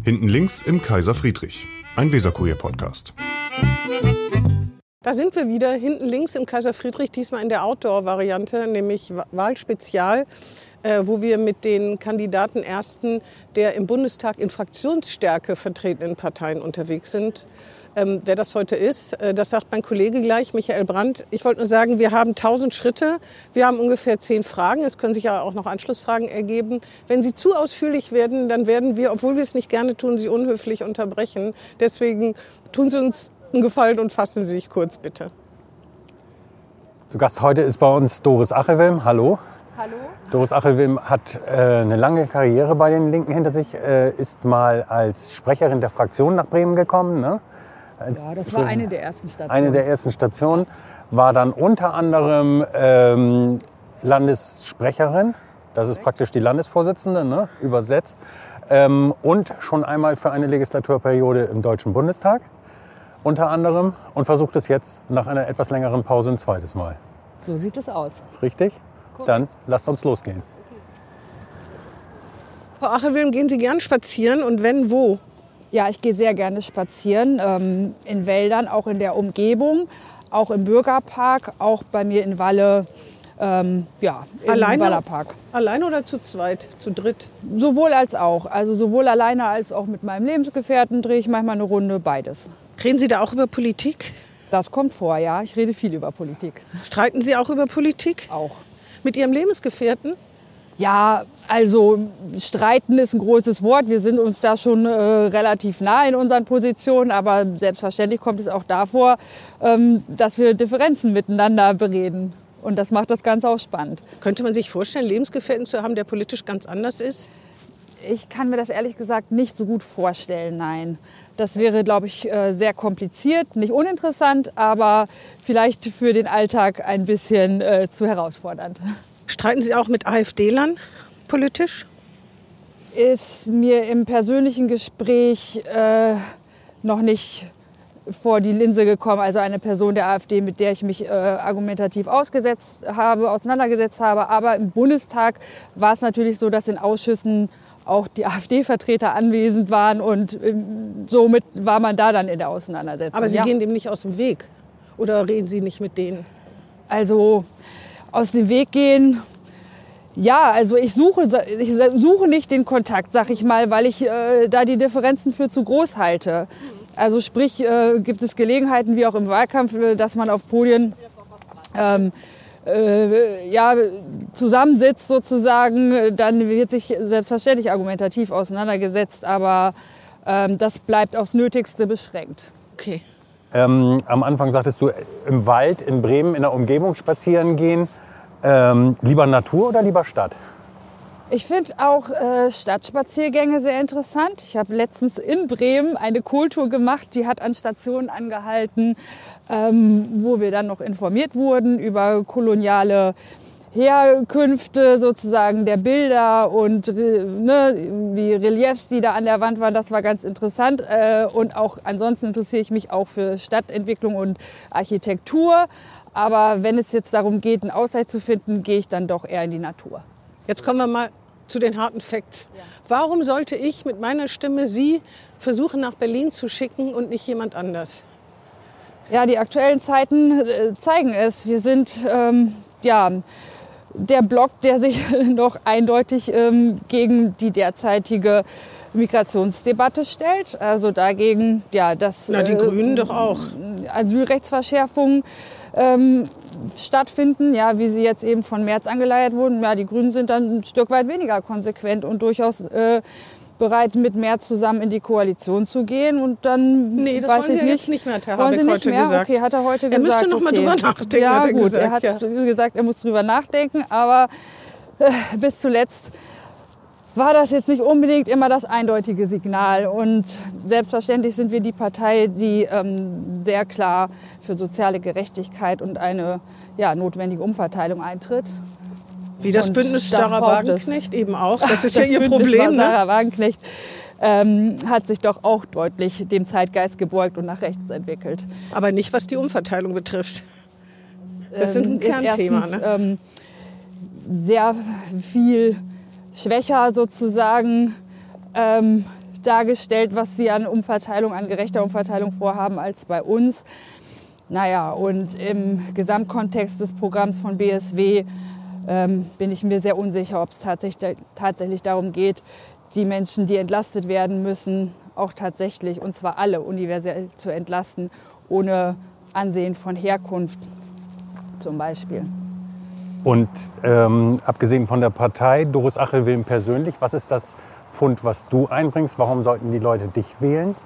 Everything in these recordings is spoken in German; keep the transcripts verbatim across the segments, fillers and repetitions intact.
Hinten links im Kaiser Friedrich, ein Weserkurier-Podcast. Da sind wir wieder, hinten links im Kaiser Friedrich, diesmal in der Outdoor-Variante, nämlich Wahlspezial, äh, wo wir mit den Kandidaten ersten der im Bundestag in Fraktionsstärke vertretenen Parteien unterwegs sind. Ähm, wer das heute ist, äh, das sagt mein Kollege gleich, Michael Brandt. Ich wollte nur sagen, wir haben tausend Schritte, wir haben ungefähr zehn Fragen. Es können sich ja auch noch Anschlussfragen ergeben. Wenn sie zu ausführlich werden, dann werden wir, obwohl wir es nicht gerne tun, sie unhöflich unterbrechen. Deswegen tun Sie uns einen Gefallen und fassen Sie sich kurz, bitte. Zu Gast heute ist bei uns Doris Achelwilm. Hallo. Hallo. Doris Achelwilm hat äh, eine lange Karriere bei den Linken hinter sich, äh, ist mal als Sprecherin der Fraktion nach Bremen gekommen, ne? Als, ja, das war eine der ersten Stationen. Eine der ersten Stationen, war dann unter anderem ähm, Landessprecherin, das ist praktisch die Landesvorsitzende, ne? Übersetzt, ähm, und schon einmal für eine Legislaturperiode im Deutschen Bundestag, unter anderem, und versucht es jetzt nach einer etwas längeren Pause ein zweites Mal. So sieht es aus. Ist richtig? Cool. Dann lasst uns losgehen. Frau Achelwilm, gehen Sie gern spazieren und wenn, wo? Ja, ich gehe sehr gerne spazieren, ähm, in Wäldern, auch in der Umgebung, auch im Bürgerpark, auch bei mir in Walle, ähm, ja, im alleine, Wallerpark. Alleine oder zu zweit, zu dritt? Sowohl als auch. Also sowohl alleine als auch mit meinem Lebensgefährten drehe ich manchmal eine Runde, beides. Reden Sie da auch über Politik? Das kommt vor, ja. Ich rede viel über Politik. Streiten Sie auch über Politik? Auch. Mit Ihrem Lebensgefährten? Ja, also streiten ist ein großes Wort. Wir sind uns da schon äh, relativ nah in unseren Positionen. Aber selbstverständlich kommt es auch davor, ähm, dass wir Differenzen miteinander bereden. Und das macht das Ganze auch spannend. Könnte man sich vorstellen, Lebensgefährten zu haben, der politisch ganz anders ist? Ich kann mir das ehrlich gesagt nicht so gut vorstellen, nein. Das wäre, glaube ich, äh, sehr kompliziert, nicht uninteressant, aber vielleicht für den Alltag ein bisschen äh, zu herausfordernd. Streiten Sie auch mit AfD-Lern politisch? Ist mir im persönlichen Gespräch äh, noch nicht vor die Linse gekommen. Also eine Person der AfD, mit der ich mich äh, argumentativ ausgesetzt habe, auseinandergesetzt habe. Aber im Bundestag war es natürlich so, dass in Ausschüssen auch die AfD-Vertreter anwesend waren. Und ähm, somit war man da dann in der Auseinandersetzung. Aber Sie ja. gehen dem nicht aus dem Weg? Oder reden Sie nicht mit denen? Also aus dem Weg gehen, ja, also ich suche, ich suche nicht den Kontakt, sag ich mal, weil ich äh, da die Differenzen für zu groß halte. Also sprich, äh, gibt es Gelegenheiten, wie auch im Wahlkampf, dass man auf Podien ähm, äh, ja, zusammensitzt sozusagen, dann wird sich selbstverständlich argumentativ auseinandergesetzt, aber ähm, das bleibt aufs Nötigste beschränkt. Okay. Ähm, am Anfang sagtest du, im Wald in Bremen in der Umgebung spazieren gehen. Ähm, lieber Natur oder lieber Stadt? Ich finde auch äh, Stadtspaziergänge sehr interessant. Ich habe letztens in Bremen eine Kohltour gemacht, die hat an Stationen angehalten, ähm, wo wir dann noch informiert wurden über koloniale Herkünfte sozusagen der Bilder und ne, wie Reliefs, die da an der Wand waren. Das war ganz interessant. Äh, und auch ansonsten interessiere ich mich auch für Stadtentwicklung und Architektur. Aber wenn es jetzt darum geht, einen Ausgleich zu finden, gehe ich dann doch eher in die Natur. Jetzt kommen wir mal zu den harten Facts. Ja. Warum sollte ich mit meiner Stimme Sie versuchen, nach Berlin zu schicken und nicht jemand anders? Ja, die aktuellen Zeiten äh, zeigen es. Wir sind ähm, ja, der Block, der sich noch eindeutig ähm, gegen die derzeitige Migrationsdebatte stellt. Also dagegen, ja, dass Na, die äh, Grünen doch auch. Asylrechtsverschärfungen ähm, stattfinden, ja, wie sie jetzt eben von Merz angeleiert wurden. Ja, die Grünen sind dann ein Stück weit weniger konsequent und durchaus äh, bereit, mit Merz zusammen in die Koalition zu gehen. Und dann nee, das weiß wollen Sie ich ja nicht, jetzt nicht mehr, hat Herr wollen Habeck Sie nicht heute mehr? gesagt. Okay, hat er heute er gesagt. Er müsste noch okay. mal drüber nachdenken, ja, hat er gut, gesagt. Er hat ja. gesagt, er muss drüber nachdenken, aber äh, bis zuletzt war das jetzt nicht unbedingt immer das eindeutige Signal. Und selbstverständlich sind wir die Partei, die ähm, sehr klar für soziale Gerechtigkeit und eine ja, notwendige Umverteilung eintritt. Wie das und Bündnis das Sarah Wagenknecht eben auch. Das ist das ja ihr Bündnis Problem. Ne? Sarah Wagenknecht ähm, hat sich doch auch deutlich dem Zeitgeist gebeugt und nach rechts entwickelt. Aber nicht, was die Umverteilung betrifft. Das ist ein ähm, Kernthema. Ist erstens, ne? ähm, sehr viel schwächer sozusagen ähm, dargestellt, was sie an Umverteilung, an gerechter Umverteilung vorhaben als bei uns. Naja, und im Gesamtkontext des Programms von B S W ähm, bin ich mir sehr unsicher, ob es tatsächlich, tatsächlich darum geht, die Menschen, die entlastet werden müssen, auch tatsächlich, und zwar alle, universell zu entlasten, ohne Ansehen von Herkunft zum Beispiel. Und ähm, abgesehen von der Partei, Doris Achel-Wilm persönlich, was ist das Pfund, was du einbringst? Warum sollten die Leute dich wählen?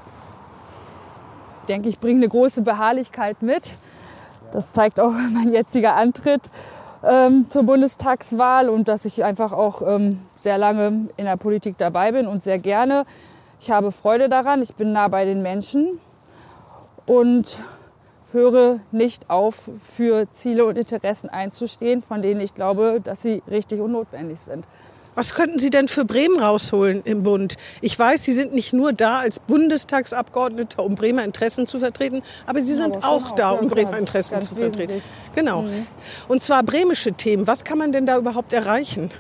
Ich denke, ich bringe eine große Beharrlichkeit mit. Das zeigt auch mein jetziger Antritt ähm, zur Bundestagswahl und dass ich einfach auch ähm, sehr lange in der Politik dabei bin und sehr gerne. Ich habe Freude daran, ich bin nah bei den Menschen und höre nicht auf, für Ziele und Interessen einzustehen, von denen ich glaube, dass sie richtig und notwendig sind. Was könnten Sie denn für Bremen rausholen im Bund? Ich weiß, Sie sind nicht nur da als Bundestagsabgeordneter, um Bremer Interessen zu vertreten, aber Sie sind aber auch auch, da, ja, um Bremer klar, Interessen ganz zu vertreten. wesentlich. Genau. Mhm. Und zwar bremische Themen. Was kann man denn da überhaupt erreichen?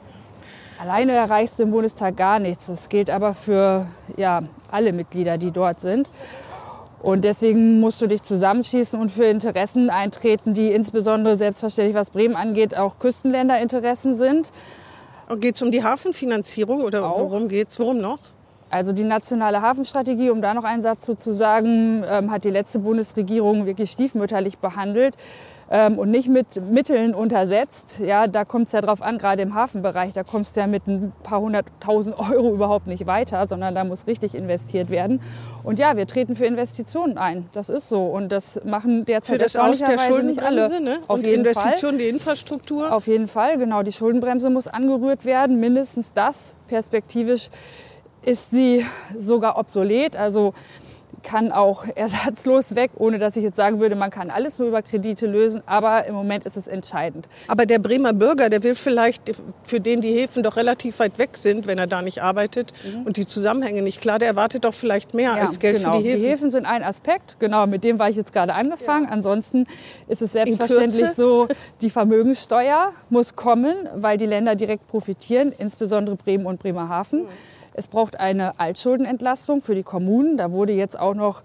Alleine erreichst du im Bundestag gar nichts. Das gilt aber für ja, alle Mitglieder, die dort sind. Und deswegen musst du dich zusammenschließen und für Interessen eintreten, die insbesondere selbstverständlich, was Bremen angeht, auch Küstenländerinteressen sind. Geht es um die Hafenfinanzierung oder Auch. worum geht's? Worum noch? Also die nationale Hafenstrategie, um da noch einen Satz zu sagen, ähm, hat die letzte Bundesregierung wirklich stiefmütterlich behandelt ähm, und nicht mit Mitteln untersetzt. Ja, da kommt es ja drauf an, gerade im Hafenbereich, da kommst du ja mit ein paar hunderttausend Euro überhaupt nicht weiter, sondern da muss richtig investiert werden. Und ja, wir treten für Investitionen ein, das ist so. Und das machen derzeit Für das Aus der erstaunlicherweise nicht alle. Schuldenbremse, ne? Auf Und jeden Investitionen, Fall. die Infrastruktur. Auf jeden Fall, genau. Die Schuldenbremse muss angerührt werden, mindestens das. Perspektivisch ist sie sogar obsolet, also kann auch ersatzlos weg, ohne dass ich jetzt sagen würde, man kann alles nur über Kredite lösen. Aber im Moment ist es entscheidend. Aber der Bremer Bürger, der will vielleicht, für den die Häfen doch relativ weit weg sind, wenn er da nicht arbeitet mhm. und die Zusammenhänge nicht klar, der erwartet doch vielleicht mehr ja, als Geld genau. für die Häfen. Die Häfen sind ein Aspekt, genau, mit dem war ich jetzt gerade angefangen. Ja. Ansonsten ist es selbstverständlich so, die Vermögenssteuer muss kommen, weil die Länder direkt profitieren, insbesondere Bremen und Bremerhaven. Mhm. Es braucht eine Altschuldenentlastung für die Kommunen. Da wurde jetzt auch noch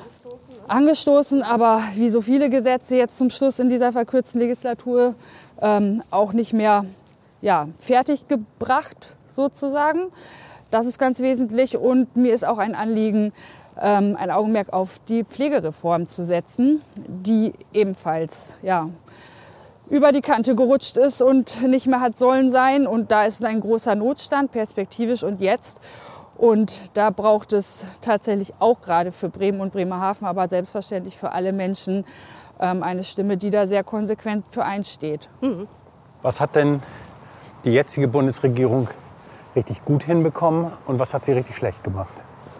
angestoßen, aber wie so viele Gesetze jetzt zum Schluss in dieser verkürzten Legislatur ähm, auch nicht mehr ja, fertiggebracht sozusagen. Das ist ganz wesentlich und mir ist auch ein Anliegen, ähm, ein Augenmerk auf die Pflegereform zu setzen, die ebenfalls ja, über die Kante gerutscht ist und nicht mehr hat sollen sein. Und da ist ein großer Notstand, perspektivisch und jetzt. Und da braucht es tatsächlich auch gerade für Bremen und Bremerhaven, aber selbstverständlich für alle Menschen ähm, eine Stimme, die da sehr konsequent für einsteht. Mhm. Was hat denn die jetzige Bundesregierung richtig gut hinbekommen und was hat sie richtig schlecht gemacht?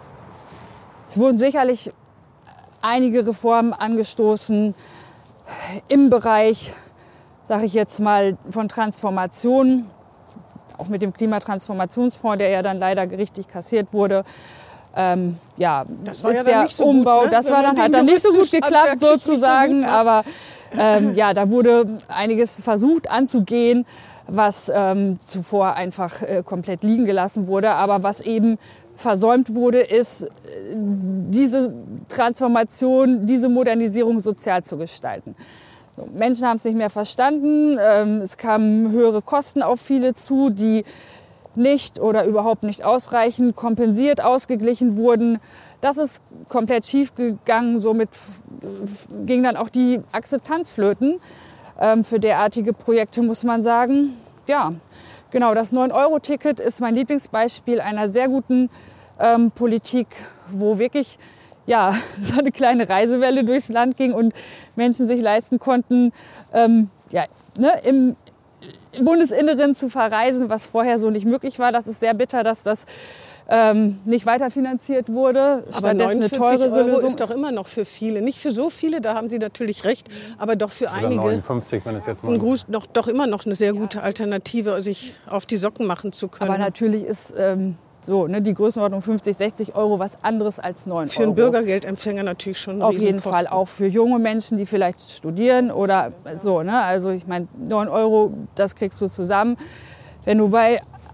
Es wurden sicherlich einige Reformen angestoßen im Bereich, sage ich jetzt mal, von Transformation, auch mit dem Klimatransformationsfonds, der ja dann leider gerichtlich kassiert wurde. Ähm, ja, das war ist ja der dann nicht so Umbau, gut, ne? das Wenn war man dann, hat den dann nicht so gut juristisch geklappt handwerklich sozusagen, nicht so gut macht. aber ähm, ja, da wurde einiges versucht anzugehen, was ähm, zuvor einfach äh, komplett liegen gelassen wurde, aber was eben versäumt wurde, ist, diese Transformation, diese Modernisierung sozial zu gestalten. Menschen haben es nicht mehr verstanden. Es kamen höhere Kosten auf viele zu, die nicht oder überhaupt nicht ausreichend kompensiert, ausgeglichen wurden. Das ist komplett schief gegangen. Somit ging dann auch die Akzeptanz flöten für derartige Projekte, muss man sagen. Ja, genau, das neun Euro Ticket ist mein Lieblingsbeispiel einer sehr guten ähm, Politik, wo wirklich ja, so eine kleine Reisewelle durchs Land ging und Menschen sich leisten konnten, ähm, ja, ne, im, im Bundesinneren zu verreisen, was vorher so nicht möglich war. Das ist sehr bitter, dass das ähm, nicht weiterfinanziert wurde. Aber neunundvierzig Euro ist doch immer noch für viele. Nicht für so viele, da haben Sie natürlich recht, aber doch für Oder einige neunundfünfzig, wenn es jetzt ein Gruß, doch, doch immer noch eine sehr gute Alternative, sich auf die Socken machen zu können. Aber natürlich ist ähm, so, ne, die Größenordnung fünfzig, sechzig Euro was anderes als neun Euro. Für einen Bürgergeldempfänger natürlich schon ein Auf jeden Riesenposten. Fall auch für junge Menschen, die vielleicht studieren oder so. Ne? Also ich meine, neun Euro, das kriegst du zusammen. Wenn du bei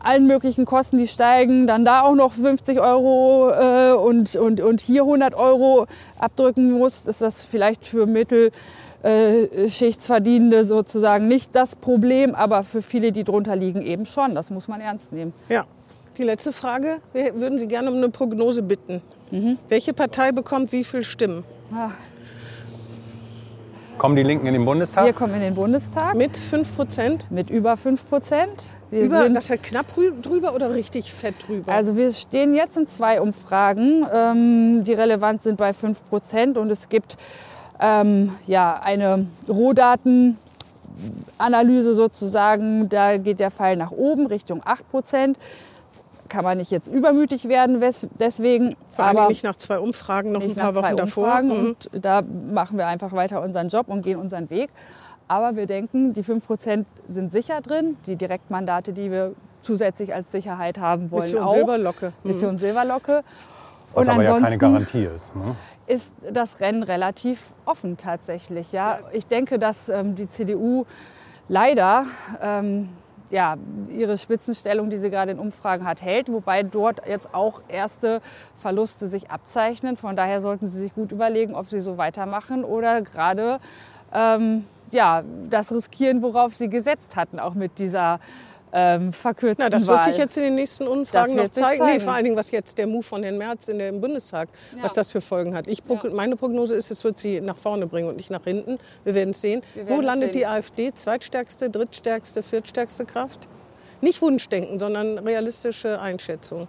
allen möglichen Kosten, die steigen, dann da auch noch fünfzig Euro äh, und, und, und hier hundert Euro abdrücken muss, ist das vielleicht für Mittelschichtsverdienende sozusagen nicht das Problem, aber für viele, die drunter liegen, eben schon. Das muss man ernst nehmen. Ja. Die letzte Frage. Wir würden Sie gerne um eine Prognose bitten. Mhm. Welche Partei bekommt wie viele Stimmen? Ah. Kommen die Linken in den Bundestag? Wir kommen in den Bundestag. Mit fünf Prozent? Mit über fünf Prozent. Wir über, sind, das ist knapp drüber oder richtig fett drüber? Also wir stehen jetzt in zwei Umfragen, ähm, die relevant sind bei fünf Prozent. Und es gibt ähm, ja, eine Rohdatenanalyse sozusagen. Da geht der Pfeil nach oben Richtung acht Prozent. Kann man nicht jetzt übermütig werden, deswegen. Vor allem aber nicht nach zwei Umfragen, noch ein nicht paar nach zwei Wochen davor. Umfragen. Mhm. Und da machen wir einfach weiter unseren Job und gehen unseren Weg. Aber wir denken, die fünf Prozent sind sicher drin. Die Direktmandate, die wir zusätzlich als Sicherheit haben wollen, Mission auch. Silberlocke. Mhm. Mission Silberlocke. Was Und aber ja keine ansonsten Garantie ist. Ne? ist das Rennen relativ offen tatsächlich. Ja? Ich denke, dass ähm, die C D U leider ähm, ja, ihre Spitzenstellung, die sie gerade in Umfragen hat, hält. Wobei dort jetzt auch erste Verluste sich abzeichnen. Von daher sollten Sie sich gut überlegen, ob Sie so weitermachen oder gerade ähm, ja, das riskieren, worauf Sie gesetzt hatten, auch mit dieser ähm, verkürzten Na, das Wahl. wird sich jetzt in den nächsten Umfragen noch wird sich zeigen. Nee, zeigen. vor allen Dingen, was jetzt der Move von Herrn Merz in der, im Bundestag, Ja. was das für Folgen hat. Ich, Ja. Meine Prognose ist, es wird sie nach vorne bringen und nicht nach hinten. Wir werden es sehen. Wir Wo werden es landet sehen. die AfD? Zweitstärkste, drittstärkste, viertstärkste Kraft? Nicht Wunschdenken, sondern realistische Einschätzung.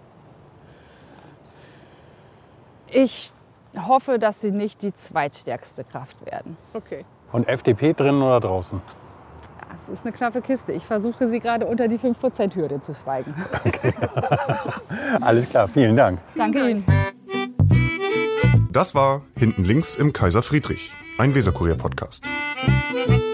Ich hoffe, dass sie nicht die zweitstärkste Kraft werden. Okay. Und F D P drinnen oder draußen? Das ist eine knappe Kiste. Ich versuche, sie gerade unter die fünf Prozent Hürde zu schweigen. Alles klar, vielen Dank. Danke Ihnen. Das war Hinten links im Kaiser Friedrich, ein Weserkurier-Podcast.